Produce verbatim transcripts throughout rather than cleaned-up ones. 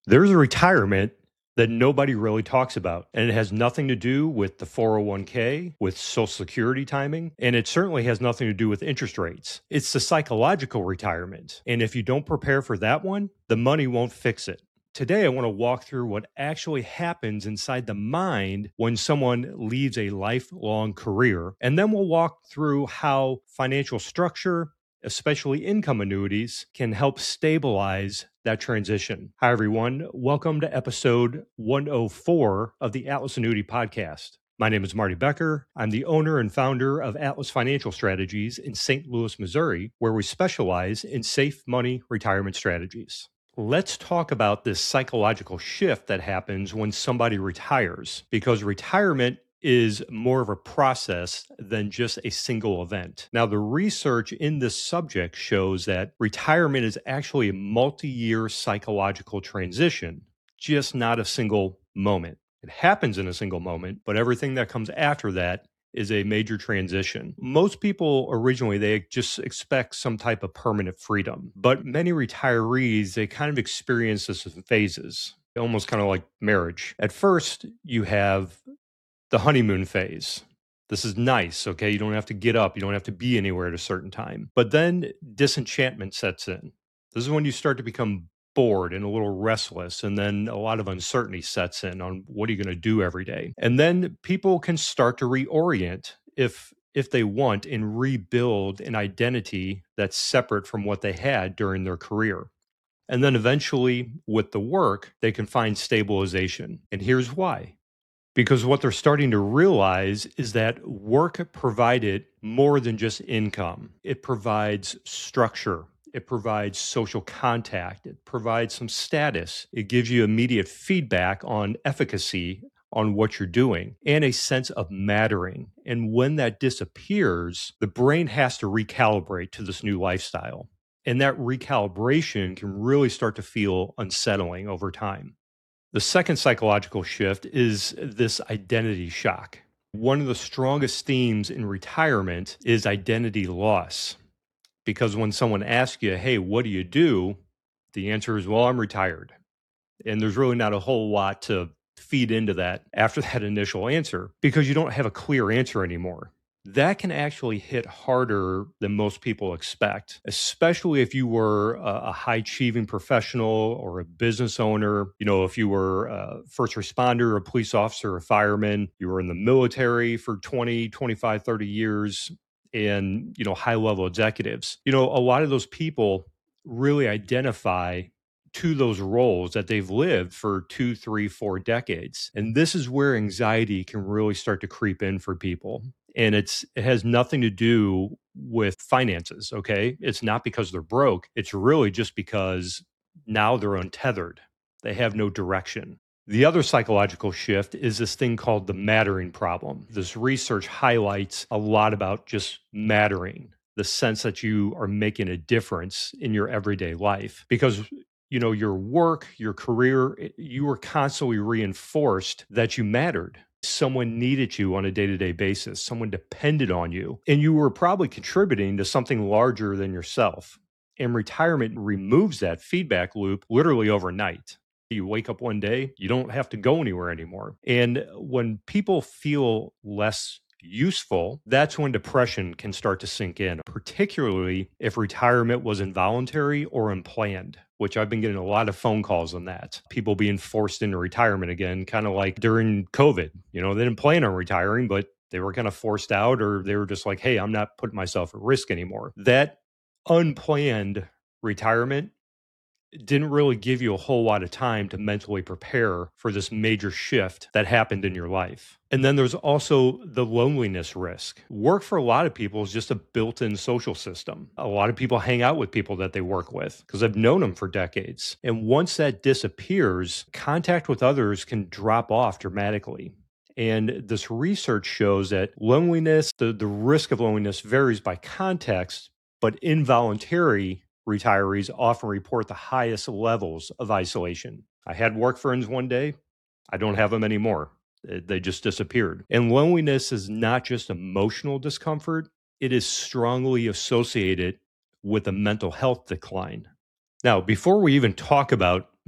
There's a retirement that nobody really talks about, and it has nothing to do with the four oh one k, with Social Security timing, and it certainly has nothing to do with interest rates. It's the psychological retirement, and if you don't prepare for that one, the money won't fix it. Today, I want to walk through what actually happens inside the mind when someone leaves a lifelong career, and then we'll walk through how financial structure, especially income annuities, can help stabilize that transition. Hi, everyone. Welcome to episode one oh four of the Atlas Annuity Podcast. My name is Marty Becker. I'm the owner and founder of Atlas Financial Strategies in Saint Louis, Missouri, where we specialize in safe money retirement strategies. Let's talk about this psychological shift that happens when somebody retires, because retirement is more of a process than just a single event. Now, the research in this subject shows that retirement is actually a multi-year psychological transition, just not a single moment. It happens in a single moment, but everything that comes after that is a major transition. Most people originally, they just expect some type of permanent freedom, but many retirees, they kind of experience this in phases, almost kind of like marriage. At first, you have the honeymoon phase. This is nice, okay? You don't have to get up. You don't have to be anywhere at a certain time. But then disenchantment sets in. This is when you start to become bored and a little restless, and then a lot of uncertainty sets in on what are you going to do every day. And then people can start to reorient if if they want and rebuild an identity that's separate from what they had during their career. And then eventually, with the work, they can find stabilization. And here's why. Because what they're starting to realize is that work provided more than just income. It provides structure. It provides social contact. It provides some status. It gives you immediate feedback on efficacy on what you're doing and a sense of mattering. And when that disappears, the brain has to recalibrate to this new lifestyle. And that recalibration can really start to feel unsettling over time. The second psychological shift is this identity shock. One of the strongest themes in retirement is identity loss. Because when someone asks you, hey, what do you do? The answer is, well, I'm retired. And there's really not a whole lot to feed into that after that initial answer, because you don't have a clear answer anymore. That can actually hit harder than most people expect, especially if you were a, a high-achieving professional or a business owner. You know, if you were a first responder, a police officer, a fireman, you were in the military for twenty, twenty-five, thirty years, and, you know, high-level executives. You know, a lot of those people really identify to those roles that they've lived for two, three, four decades. And this is where anxiety can really start to creep in for people. And it's it has nothing to do with finances, okay? It's not because they're broke. It's really just because now they're untethered. They have no direction. The other psychological shift is this thing called the mattering problem. This research highlights a lot about just mattering, the sense that you are making a difference in your everyday life. Because you know, your work, your career, you were constantly reinforced that you mattered. Someone needed you on a day-to-day basis. Someone depended on you. And you were probably contributing to something larger than yourself. And retirement removes that feedback loop literally overnight. You wake up one day, you don't have to go anywhere anymore. And when people feel less useful, that's when depression can start to sink in, particularly if retirement was involuntary or unplanned, which I've been getting a lot of phone calls on that. People being forced into retirement again, kind of like during COVID. You know, they didn't plan on retiring, but they were kind of forced out, or they were just like, hey, I'm not putting myself at risk anymore. That unplanned retirement didn't really give you a whole lot of time to mentally prepare for this major shift that happened in your life. And then there's also the loneliness risk. Work for a lot of people is just a built-in social system. A lot of people hang out with people that they work with because they've known them for decades. And once that disappears, contact with others can drop off dramatically. And this research shows that loneliness, the, the risk of loneliness varies by context, but involuntary retirees often report the highest levels of isolation. I had work friends one day. I don't have them anymore. They just disappeared. And loneliness is not just emotional discomfort. It is strongly associated with a mental health decline. Now, before we even talk about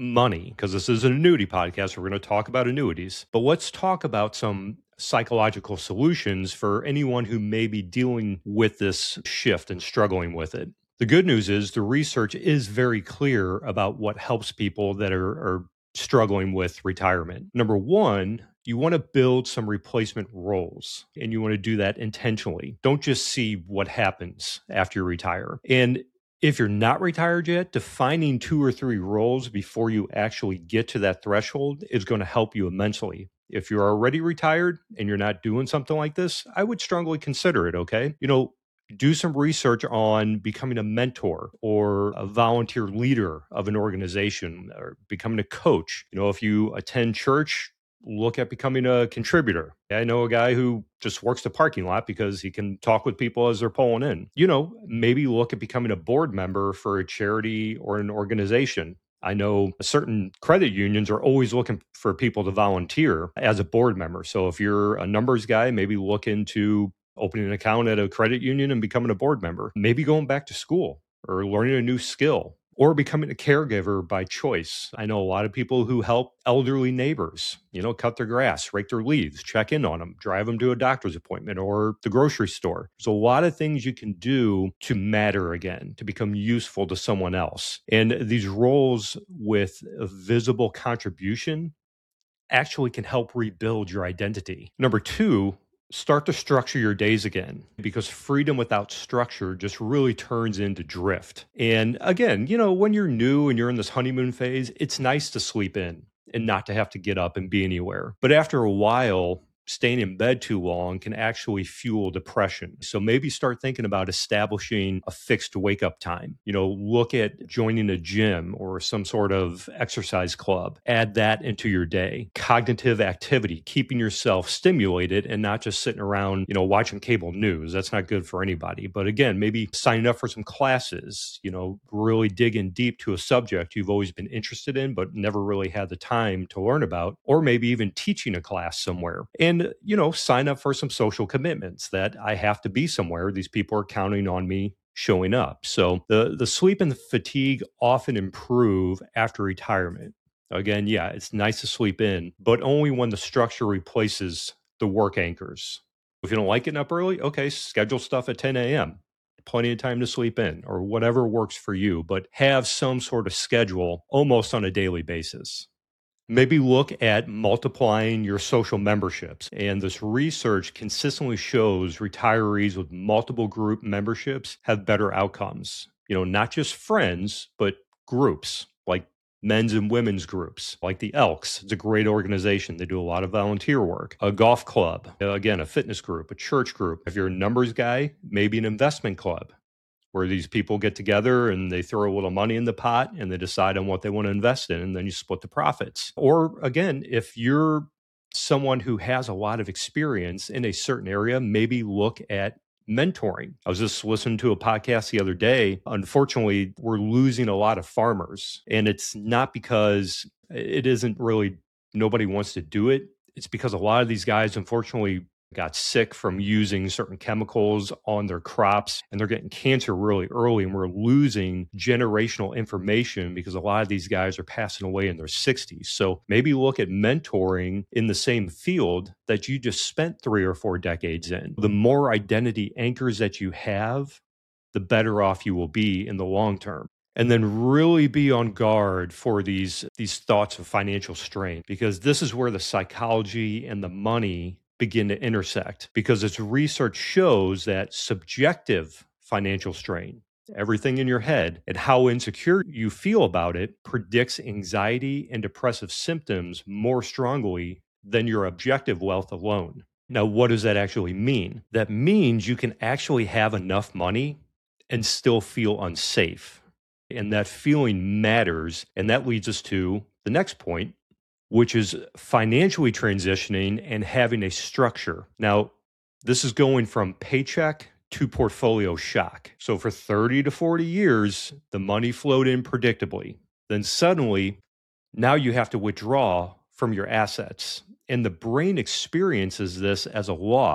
money, because this is an annuity podcast. We're going to talk about annuities, but let's talk about some psychological solutions for anyone who may be dealing with this shift and struggling with it. The good news is the research is very clear about what helps people that are, are struggling with retirement. Number one, you want to build some replacement roles, and you want to do that intentionally. Don't just see what happens after you retire. And if you're not retired yet, defining two or three roles before you actually get to that threshold is going to help you immensely. If you're already retired and you're not doing something like this, I would strongly consider it, okay? You know, do some research on becoming a mentor or a volunteer leader of an organization or becoming a coach. You know, if you attend church, look at becoming a contributor. I know a guy who just works the parking lot because he can talk with people as they're pulling in. You know, maybe look at becoming a board member for a charity or an organization. I know certain credit unions are always looking for people to volunteer as a board member. So if you're a numbers guy, maybe look into opening an account at a credit union and becoming a board member. Maybe going back to school or learning a new skill, or becoming a caregiver by choice. I know a lot of people who help elderly neighbors, you know, cut their grass, rake their leaves, check in on them, drive them to a doctor's appointment or the grocery store. There's a lot of things you can do to matter again, to become useful to someone else. And these roles with a visible contribution actually can help rebuild your identity. Number two, start to structure your days again, because freedom without structure just really turns into drift. And again, you know, when you're new and you're in this honeymoon phase, it's nice to sleep in and not to have to get up and be anywhere. But after a while, staying in bed too long can actually fuel depression. So maybe start thinking about establishing a fixed wake up time. You know, look at joining a gym or some sort of exercise club. Add that into your day. Cognitive activity, keeping yourself stimulated and not just sitting around, you know, watching cable news. That's not good for anybody. But again, maybe signing up for some classes, you know, really digging deep to a subject you've always been interested in, but never really had the time to learn about, or maybe even teaching a class somewhere. And And, you know, sign up for some social commitments that I have to be somewhere. These people are counting on me showing up. So the, the sleep and the fatigue often improve after retirement. Again, yeah, it's nice to sleep in, but only when the structure replaces the work anchors. If you don't like getting up early, okay, schedule stuff at ten a.m. Plenty of time to sleep in or whatever works for you, but have some sort of schedule almost on a daily basis. Maybe look at multiplying your social memberships. And this research consistently shows retirees with multiple group memberships have better outcomes. You know, not just friends, but groups like men's and women's groups, like the Elks. It's a great organization. They do a lot of volunteer work. A golf club, again, a fitness group, a church group. If you're a numbers guy, maybe an investment club, where these people get together and they throw a little money in the pot and they decide on what they want to invest in, and then you split the profits. Or again, if you're someone who has a lot of experience in a certain area, maybe look at mentoring. I was just listening to a podcast the other day. Unfortunately, we're losing a lot of farmers, and it's not because it isn't really, nobody wants to do it. It's because a lot of these guys, unfortunately, got sick from using certain chemicals on their crops, and they're getting cancer really early, and we're losing generational information because a lot of these guys are passing away in their sixties. So maybe look at mentoring in the same field that you just spent three or four decades in. The more identity anchors that you have, the better off you will be in the long term. And then really be on guard for these, these thoughts of financial strain, because this is where the psychology and the money begin to intersect, because its research shows that subjective financial strain, everything in your head and how insecure you feel about it, predicts anxiety and depressive symptoms more strongly than your objective wealth alone. Now, what does that actually mean? That means you can actually have enough money and still feel unsafe. And that feeling matters. And that leads us to the next point, which is financially transitioning and having a structure. Now, this is going from paycheck to portfolio shock. So for thirty to forty years, the money flowed in predictably. Then suddenly, now you have to withdraw from your assets. And the brain experiences this as a loss,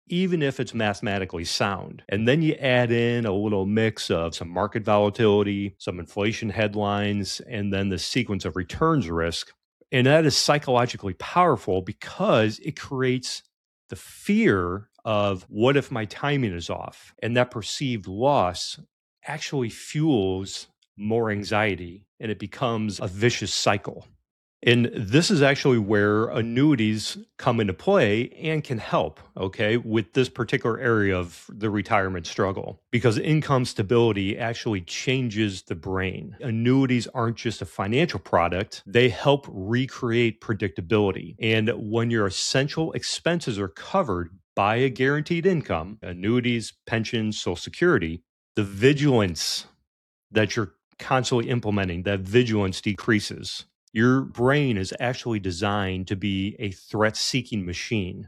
even if it's mathematically sound. And then you add in a little mix of some market volatility, some inflation headlines, and then the sequence of returns risk. And that is psychologically powerful because it creates the fear of what if my timing is off? And that perceived loss actually fuels more anxiety, and it becomes a vicious cycle. And this is actually where annuities come into play and can help, okay, with this particular area of the retirement struggle, because income stability actually changes the brain. Annuities aren't just a financial product, they help recreate predictability. And when your essential expenses are covered by a guaranteed income, annuities, pensions, Social Security, the vigilance that you're constantly implementing, that vigilance decreases. Your brain is actually designed to be a threat-seeking machine.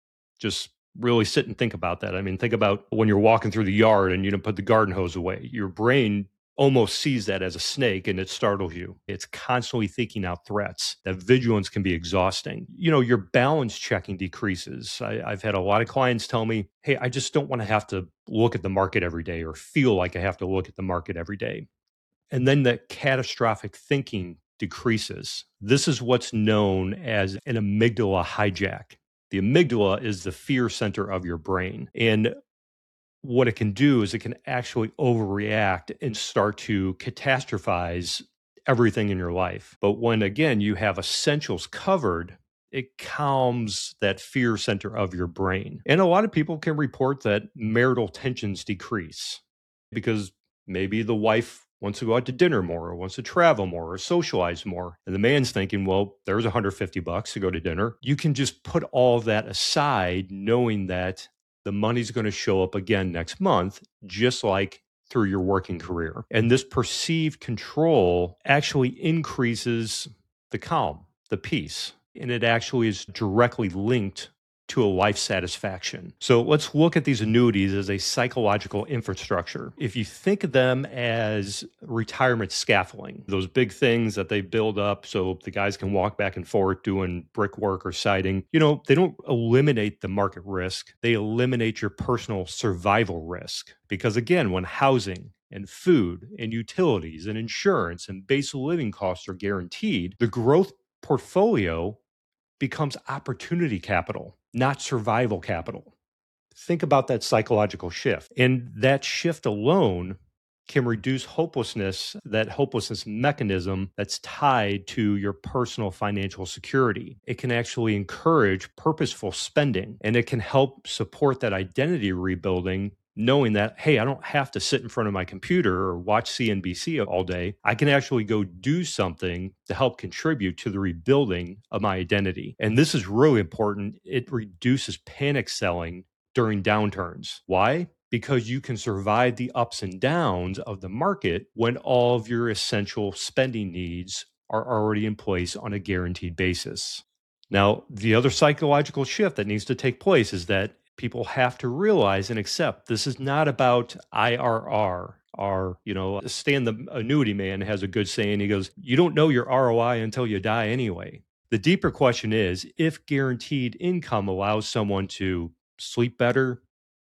Just really sit and think about that. I mean, think about when you're walking through the yard and you don't put the garden hose away. Your brain almost sees that as a snake and it startles you. It's constantly thinking out threats. That vigilance can be exhausting. You know, your balance checking decreases. I, I've had a lot of clients tell me, hey, I just don't want to have to look at the market every day or feel like I have to look at the market every day. And then the catastrophic thinking decreases. This is what's known as an amygdala hijack. The amygdala is the fear center of your brain. And what it can do is it can actually overreact and start to catastrophize everything in your life. But when, again, you have essentials covered, it calms that fear center of your brain. And a lot of people can report that marital tensions decrease because maybe the wife wants to go out to dinner more or wants to travel more or socialize more. And the man's thinking, well, there's one hundred fifty bucks to go to dinner. You can just put all that aside knowing that the money's going to show up again next month, just like through your working career. And this perceived control actually increases the calm, the peace, and it actually is directly linked to a life satisfaction. So let's look at these annuities as a psychological infrastructure. If you think of them as retirement scaffolding, those big things that they build up so the guys can walk back and forth doing brickwork or siding, you know, they don't eliminate the market risk. They eliminate your personal survival risk. Because again, when housing and food and utilities and insurance and basic living costs are guaranteed, the growth portfolio becomes opportunity capital, not survival capital. Think about that psychological shift. And that shift alone can reduce hopelessness, that hopelessness mechanism that's tied to your personal financial security. It can actually encourage purposeful spending, and it can help support that identity rebuilding, knowing that, hey, I don't have to sit in front of my computer or watch C N B C all day. I can actually go do something to help contribute to the rebuilding of my identity. And this is really important. It reduces panic selling during downturns. Why? Because you can survive the ups and downs of the market when all of your essential spending needs are already in place on a guaranteed basis. Now, the other psychological shift that needs to take place is that people have to realize and accept this is not about I R R. Or, you know, Stan the annuity man has a good saying. He goes, you don't know your R O I until you die anyway. The deeper question is, if guaranteed income allows someone to sleep better,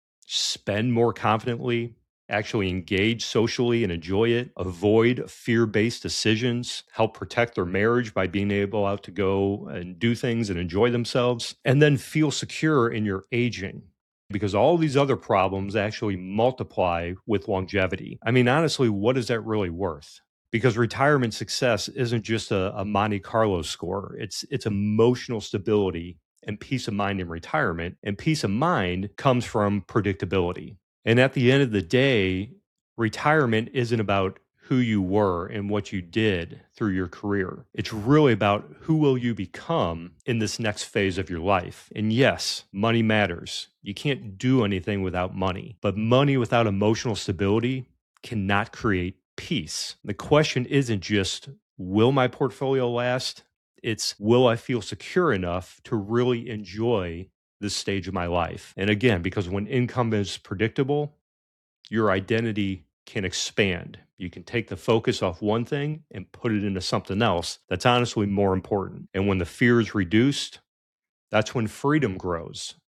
spend more confidently, actually engage socially and enjoy it, avoid fear-based decisions, help protect their marriage by being able out to go and do things and enjoy themselves, and then feel secure in your aging. Because all these other problems actually multiply with longevity. I mean, honestly, what is that really worth? Because retirement success isn't just a, a Monte Carlo score. It's it's emotional stability and peace of mind in retirement. And peace of mind comes from predictability. And at the end of the day, retirement isn't about who you were and what you did through your career. It's really about who will you become in this next phase of your life. And yes, money matters. You can't do anything without money. But money without emotional stability cannot create peace. The question isn't just, will my portfolio last? It's, will I feel secure enough to really enjoy this stage of my life? And again, because when income is predictable, your identity can expand. You can take the focus off one thing and put it into something else that's honestly more important. And when the fear is reduced, that's when freedom grows.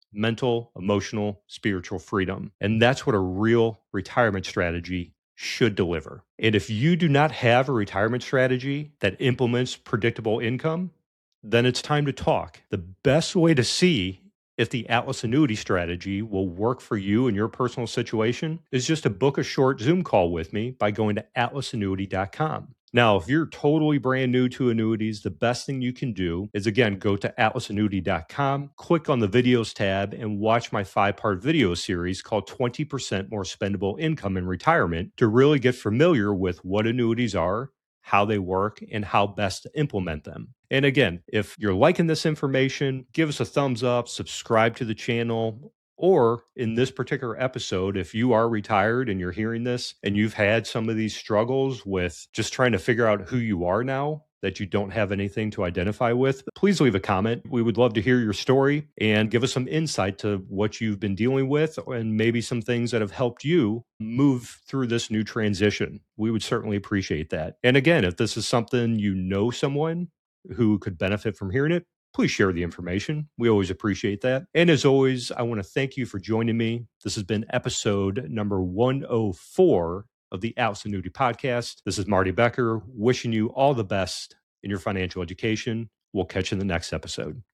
mental, emotional, spiritual freedom. And that's what a real retirement strategy should deliver. And if you do not have a retirement strategy that implements predictable income, then it's time to talk. The best way to see if the Atlas Annuity strategy will work for you and your personal situation is just to book a short Zoom call with me by going to atlas annuity dot com. Now, if you're totally brand new to annuities, the best thing you can do is, again, go to atlas annuity dot com, click on the videos tab, and watch my five-part video series called twenty percent More Spendable Income in Retirement to really get familiar with what annuities are, how they work, and how best to implement them. And again, if you're liking this information, give us a thumbs up, subscribe to the channel, or in this particular episode, if you are retired and you're hearing this and you've had some of these struggles with just trying to figure out who you are now, that you don't have anything to identify with, please leave a comment. We would love to hear your story and give us some insight to what you've been dealing with and maybe some things that have helped you move through this new transition. We would certainly appreciate that. And again, if this is something you know someone who could benefit from hearing it, please share the information. We always appreciate that. And as always, I want to thank you for joining me. This has been episode number one oh four of the Atlas Annuity Podcast. This is Marty Becker, wishing you all the best in your financial education. We'll catch you in the next episode.